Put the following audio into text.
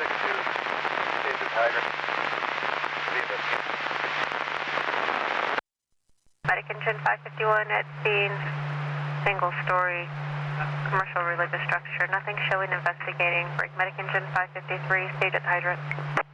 stage at hydrant. Medic engine 551 at scene, single-story commercial religious structure. Nothing showing investigating. Break medic engine 553, stage at hydrant.